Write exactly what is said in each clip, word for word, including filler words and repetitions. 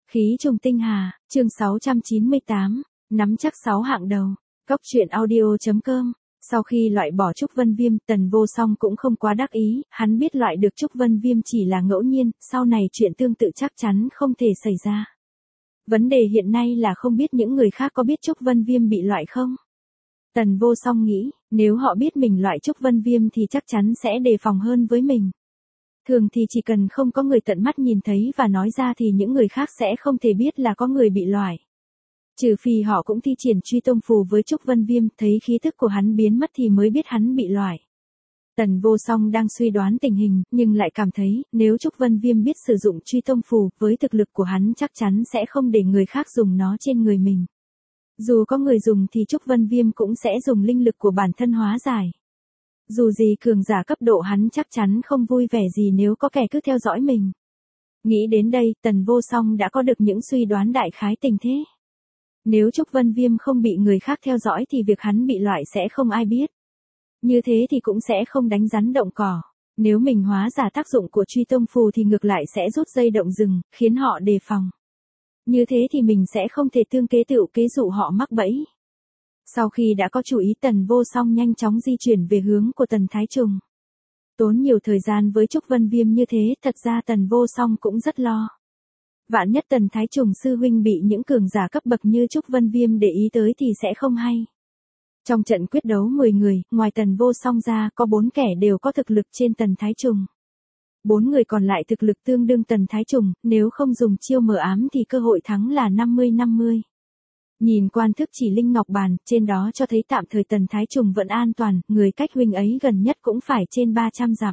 Khí trùng tinh hà, chương sáu trăm chín mươi tám, nắm chắc sáu hạng đầu. Góc truyện audio.com. Sau khi loại bỏ Trúc Vân Viêm, Tần Vô Song cũng không quá đắc ý, hắn biết loại được Trúc Vân Viêm chỉ là ngẫu nhiên, sau này chuyện tương tự chắc chắn không thể xảy ra. Vấn đề hiện nay là không biết những người khác có biết Trúc Vân Viêm bị loại không? Tần Vô Song nghĩ, nếu họ biết mình loại Trúc Vân Viêm thì chắc chắn sẽ đề phòng hơn với mình. Thường thì chỉ cần không có người tận mắt nhìn thấy và nói ra thì những người khác sẽ không thể biết là có người bị loại. Trừ phi họ cũng thi triển truy tông phù với Trúc Vân Viêm, thấy khí thức của hắn biến mất thì mới biết hắn bị loại. Tần Vô Song đang suy đoán tình hình, nhưng lại cảm thấy, nếu Trúc Vân Viêm biết sử dụng truy tông phù, với thực lực của hắn chắc chắn sẽ không để người khác dùng nó trên người mình. Dù có người dùng thì Trúc Vân Viêm cũng sẽ dùng linh lực của bản thân hóa giải. Dù gì cường giả cấp độ hắn chắc chắn không vui vẻ gì nếu có kẻ cứ theo dõi mình. Nghĩ đến đây, Tần Vô Song đã có được những suy đoán đại khái tình thế. Nếu Trúc Vân Viêm không bị người khác theo dõi thì việc hắn bị loại sẽ không ai biết. Như thế thì cũng sẽ không đánh rắn động cỏ. Nếu mình hóa giả tác dụng của truy tông phù thì ngược lại sẽ rút dây động rừng, khiến họ đề phòng. Như thế thì mình sẽ không thể tương kế tựu kế dụ họ mắc bẫy. Sau khi đã có chủ ý, Tần Vô Song nhanh chóng di chuyển về hướng của Tần Thái Trùng. Tốn nhiều thời gian với Trúc Vân Viêm như thế, thật ra Tần Vô Song cũng rất lo. Vạn nhất Tần Thái Trùng sư huynh bị những cường giả cấp bậc như Trúc Vân Viêm để ý tới thì sẽ không hay. Trong trận quyết đấu mười người, ngoài Tần Vô Song ra, có bốn kẻ đều có thực lực trên Tần Thái Trùng. Bốn người còn lại thực lực tương đương Tần Thái Trùng, nếu không dùng chiêu mờ ám thì cơ hội thắng là năm mươi năm mươi. Nhìn quan thức chỉ linh ngọc bàn, trên đó cho thấy tạm thời Tần Thái Trùng vẫn an toàn, người cách huynh ấy gần nhất cũng phải trên ba trăm dặm.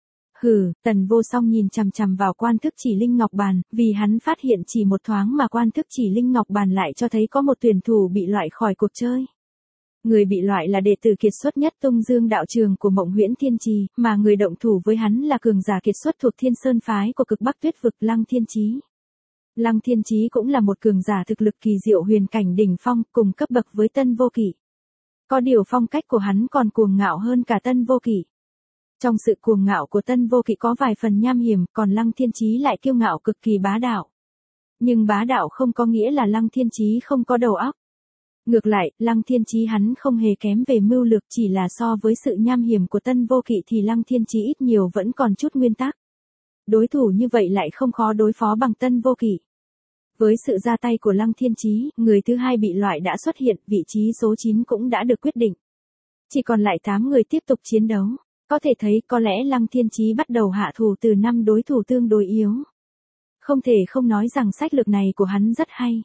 Hừ, Tần Vô Song nhìn chằm chằm vào quan thức chỉ linh ngọc bàn, vì hắn phát hiện chỉ một thoáng mà quan thức chỉ linh ngọc bàn lại cho thấy có một tuyển thủ bị loại khỏi cuộc chơi. Người bị loại là đệ tử kiệt xuất nhất Tung Dương đạo trường của Mộng Huyễn Thiên Trì, mà người động thủ với hắn là cường giả kiệt xuất thuộc Thiên Sơn phái của Cực Bắc Tuyết vực Lăng Thiên Chí. Lăng Thiên Chí cũng là một cường giả thực lực kỳ diệu huyền cảnh đỉnh phong, cùng cấp bậc với Tân Vô Kỵ. Có điều phong cách của hắn còn cuồng ngạo hơn cả Tân Vô Kỵ. Trong sự cuồng ngạo của Tân Vô Kỵ có vài phần nham hiểm, còn Lăng Thiên Chí lại kiêu ngạo cực kỳ bá đạo. Nhưng bá đạo không có nghĩa là Lăng Thiên Chí không có đầu óc. Ngược lại, Lăng Thiên Chí hắn không hề kém về mưu lược, chỉ là so với sự nham hiểm của Tân Vô Kỵ thì Lăng Thiên Chí ít nhiều vẫn còn chút nguyên tắc. Đối thủ như vậy lại không khó đối phó bằng Tân Vô Kỵ. Với sự ra tay của Lăng Thiên Chí, người thứ hai bị loại đã xuất hiện, vị trí số chín cũng đã được quyết định. Chỉ còn lại tám người tiếp tục chiến đấu. Có thể thấy có lẽ Lăng Thiên Chí bắt đầu hạ thủ từ năm đối thủ tương đối yếu. Không thể không nói rằng sách lược này của hắn rất hay.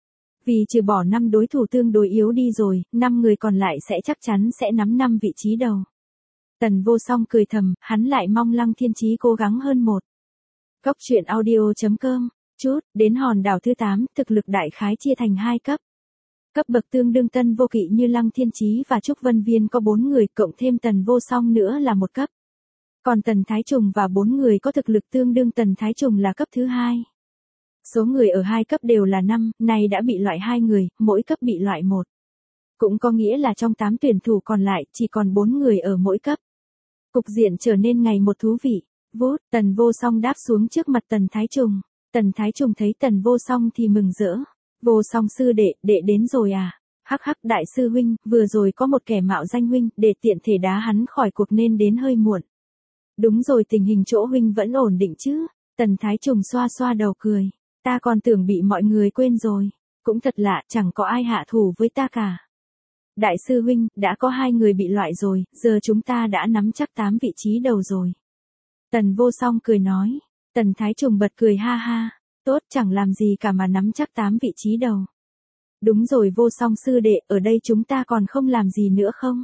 Vì trừ bỏ năm đối thủ tương đối yếu đi rồi, năm người còn lại sẽ chắc chắn sẽ nắm năm vị trí đầu. Tần Vô Song cười thầm, hắn lại mong Lăng Thiên Chí cố gắng hơn một. Góc truyện audio.com. Chút, đến hòn đảo thứ tám, thực lực đại khái chia thành hai cấp. Cấp bậc tương đương Tân Vô Kỵ như Lăng Thiên Chí và Trúc Vân Viêm có bốn người, cộng thêm Tần Vô Song nữa là một cấp. Còn Tần Thái Trùng và bốn người có thực lực tương đương Tần Thái Trùng là cấp thứ hai. Số người ở hai cấp đều là năm, nay đã bị loại hai người, mỗi cấp bị loại một. Cũng có nghĩa là trong tám tuyển thủ còn lại, chỉ còn bốn người ở mỗi cấp. Cục diện trở nên ngày một thú vị. Vút, Tần Vô Song đáp xuống trước mặt Tần Thái Trùng. Tần Thái Trùng thấy Tần Vô Song thì mừng rỡ. Vô Song sư đệ, đệ đến rồi à? Hắc hắc, đại sư huynh, vừa rồi có một kẻ mạo danh huynh, để tiện thể đá hắn khỏi cuộc nên đến hơi muộn. Đúng rồi, tình hình chỗ huynh vẫn ổn định chứ? Tần Thái Trùng xoa xoa đầu cười. Ta còn tưởng bị mọi người quên rồi. Cũng thật lạ, chẳng có ai hạ thủ với ta cả. Đại sư huynh, đã có hai người bị loại rồi, giờ chúng ta đã nắm chắc tám vị trí đầu rồi. Tần Vô Song cười nói. Tần Thái Trùng bật cười ha ha. Tốt, chẳng làm gì cả mà nắm chắc tám vị trí đầu. Đúng rồi Vô Song sư đệ, ở đây chúng ta còn không làm gì nữa không?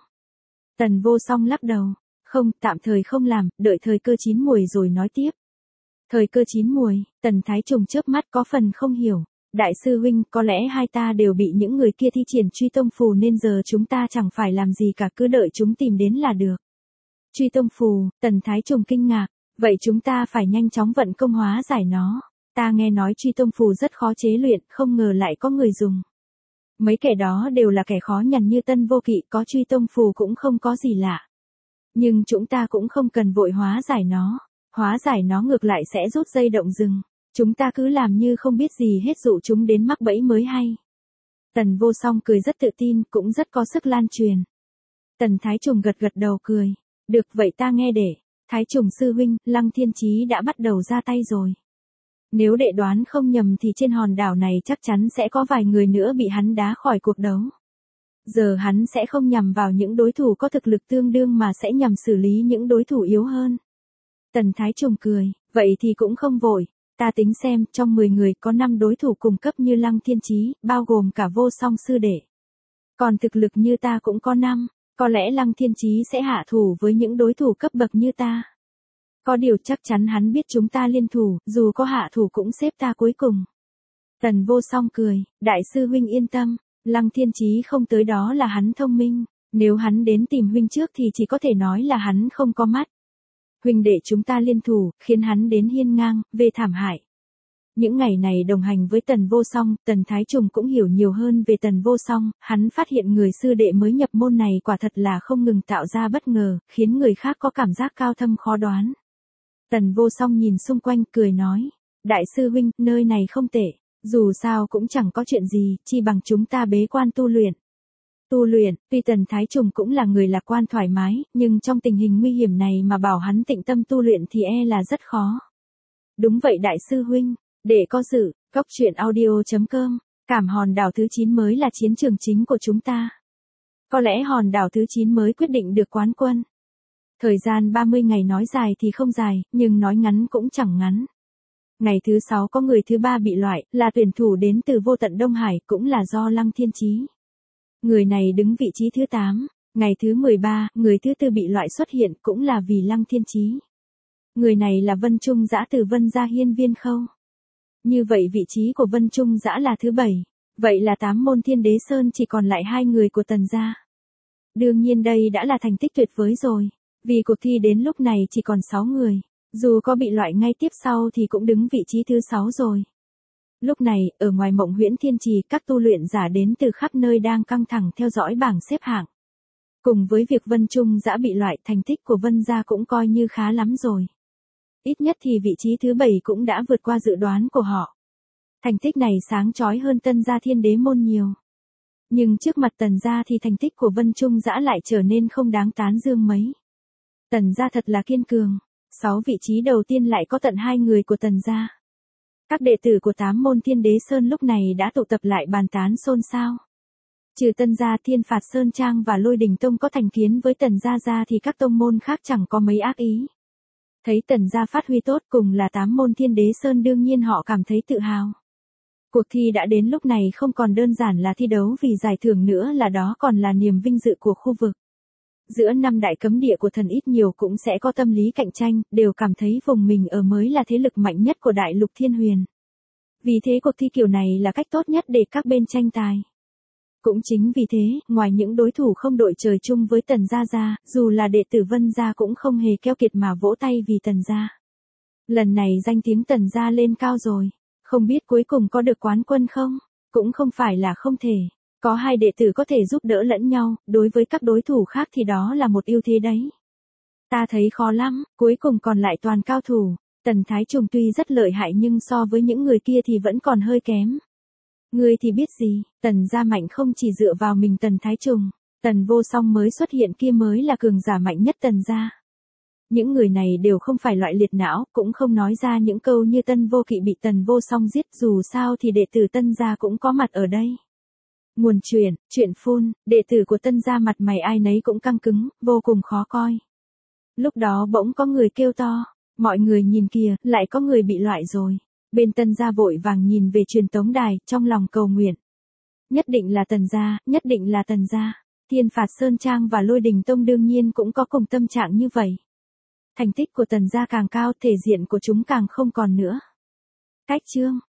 Tần Vô Song lắc đầu. Không, tạm thời không làm, đợi thời cơ chín muồi rồi nói tiếp. Thời cơ chín muồi, Tần Thái Trùng chớp mắt có phần không hiểu. Đại sư huynh, có lẽ hai ta đều bị những người kia thi triển truy tông phù nên giờ chúng ta chẳng phải làm gì cả, cứ đợi chúng tìm đến là được. Truy tông phù, Tần Thái Trùng kinh ngạc. Vậy chúng ta phải nhanh chóng vận công hóa giải nó. Ta nghe nói truy tông phù rất khó chế luyện, không ngờ lại có người dùng. Mấy kẻ đó đều là kẻ khó nhằn như Tân Vô Kỵ, có truy tông phù cũng không có gì lạ. Nhưng chúng ta cũng không cần vội hóa giải nó. Hóa giải nó ngược lại sẽ rút dây động rừng. Chúng ta cứ làm như không biết gì hết dụ chúng đến mắc bẫy mới hay. Tần Vô Song cười rất tự tin, cũng rất có sức lan truyền. Tần Thái Trùng gật gật đầu cười. Được vậy ta nghe để. Thái Trùng sư huynh, Lăng Thiên Chí đã bắt đầu ra tay rồi. Nếu đệ đoán không nhầm thì trên hòn đảo này chắc chắn sẽ có vài người nữa bị hắn đá khỏi cuộc đấu. Giờ hắn sẽ không nhằm vào những đối thủ có thực lực tương đương mà sẽ nhằm xử lý những đối thủ yếu hơn. Tần Thái Trùng cười, vậy thì cũng không vội. Ta tính xem, trong mười người có năm đối thủ cùng cấp như Lăng Thiên Chí, bao gồm cả Vô Song sư đệ. Còn thực lực như ta cũng có năm, có lẽ Lăng Thiên Chí sẽ hạ thủ với những đối thủ cấp bậc như ta. Có điều chắc chắn hắn biết chúng ta liên thủ, dù có hạ thủ cũng xếp ta cuối cùng. Tần Vô Song cười, đại sư huynh yên tâm, Lăng Thiên Chí không tới đó là hắn thông minh, nếu hắn đến tìm huynh trước thì chỉ có thể nói là hắn không có mắt. Huynh đệ chúng ta liên thủ, khiến hắn đến hiên ngang, về thảm hại. Những ngày này đồng hành với Tần Vô Song, Tần Thái Trùng cũng hiểu nhiều hơn về Tần Vô Song, hắn phát hiện người sư đệ mới nhập môn này quả thật là không ngừng tạo ra bất ngờ, khiến người khác có cảm giác cao thâm khó đoán. Tần Vô Song nhìn xung quanh cười nói, đại sư huynh, nơi này không tệ, dù sao cũng chẳng có chuyện gì, chi bằng chúng ta bế quan tu luyện. Tu luyện, tuy Tần Thái Trùng cũng là người lạc quan thoải mái, nhưng trong tình hình nguy hiểm này mà bảo hắn tịnh tâm tu luyện thì e là rất khó. Đúng vậy đại sư huynh, để có dự, góc truyện audio chấm com, cảm hòn đảo thứ chín mới là chiến trường chính của chúng ta. Có lẽ hòn đảo thứ chín mới quyết định được quán quân. Thời gian ba mươi ngày nói dài thì không dài, nhưng nói ngắn cũng chẳng ngắn. Ngày thứ sáu có người thứ ba bị loại, là tuyển thủ đến từ vô tận Đông Hải, cũng là do Lăng Thiên Chí. Người này đứng vị trí thứ tám, ngày thứ mười ba, người thứ tư bị loại xuất hiện cũng là vì Lăng Thiên Chí. Người này là Vân Trung Dã từ Vân Gia Hiên Viên Khâu. Như vậy vị trí của Vân Trung Dã là thứ bảy, vậy là tám môn Thiên Đế Sơn chỉ còn lại hai người của Tần gia. Đương nhiên đây đã là thành tích tuyệt vời rồi, vì cuộc thi đến lúc này chỉ còn sáu người, dù có bị loại ngay tiếp sau thì cũng đứng vị trí thứ sáu rồi. Lúc này, ở ngoài Mộng Huyễn Thiên Trì, các tu luyện giả đến từ khắp nơi đang căng thẳng theo dõi bảng xếp hạng. Cùng với việc Vân Trung Dã bị loại, thành tích của Vân gia cũng coi như khá lắm rồi. Ít nhất thì vị trí thứ bảy cũng đã vượt qua dự đoán của họ. Thành tích này sáng chói hơn Tân gia Thiên Đế môn nhiều. Nhưng trước mặt Tần gia thì thành tích của Vân Trung Dã lại trở nên không đáng tán dương mấy. Tần gia thật là kiên cường, sáu vị trí đầu tiên lại có tận hai người của Tần gia. Các đệ tử của tám môn Thiên Đế Sơn lúc này đã tụ tập lại bàn tán xôn xao. Trừ Tân gia, Thiên Phạt Sơn Trang và Lôi Đình Tông có thành kiến với Tần gia ra thì các tông môn khác chẳng có mấy ác ý. Thấy Tần gia phát huy tốt cùng là tám môn Thiên Đế Sơn đương nhiên họ cảm thấy tự hào. Cuộc thi đã đến lúc này không còn đơn giản là thi đấu vì giải thưởng nữa là đó còn là niềm vinh dự của khu vực. Giữa năm đại cấm địa của thần ít nhiều cũng sẽ có tâm lý cạnh tranh, đều cảm thấy vùng mình ở mới là thế lực mạnh nhất của đại lục Thiên Huyền. Vì thế cuộc thi kiểu này là cách tốt nhất để các bên tranh tài. Cũng chính vì thế, ngoài những đối thủ không đội trời chung với Tần gia ra, dù là đệ tử Vân gia cũng không hề keo kiệt mà vỗ tay vì Tần gia. Lần này danh tiếng Tần gia lên cao rồi, không biết cuối cùng có được quán quân không? Cũng không phải là không thể. Có hai đệ tử có thể giúp đỡ lẫn nhau, đối với các đối thủ khác thì đó là một ưu thế đấy. Ta thấy khó lắm, cuối cùng còn lại toàn cao thủ. Tần Thái Trùng tuy rất lợi hại nhưng so với những người kia thì vẫn còn hơi kém. Ngươi thì biết gì, Tần gia mạnh không chỉ dựa vào mình Tần Thái Trùng, Tần Vô Song mới xuất hiện kia mới là cường giả mạnh nhất Tần gia. Những người này đều không phải loại liệt não, cũng không nói ra những câu như Tân Vô Kỵ bị Tần Vô Song giết, dù sao thì đệ tử Tân gia cũng có mặt ở đây. Nguồn truyền, chuyện phun, đệ tử của Tân gia mặt mày ai nấy cũng căng cứng, vô cùng khó coi. Lúc đó bỗng có người kêu to, mọi người nhìn kìa, lại có người bị loại rồi. Bên Tân gia vội vàng nhìn về truyền tống đài, trong lòng cầu nguyện. Nhất định là Tần gia, nhất định là Tần gia. Thiên Phạt Sơn Trang và Lôi Đình Tông đương nhiên cũng có cùng tâm trạng như vậy. Thành tích của Tần gia càng cao, thể diện của chúng càng không còn nữa. Cách chương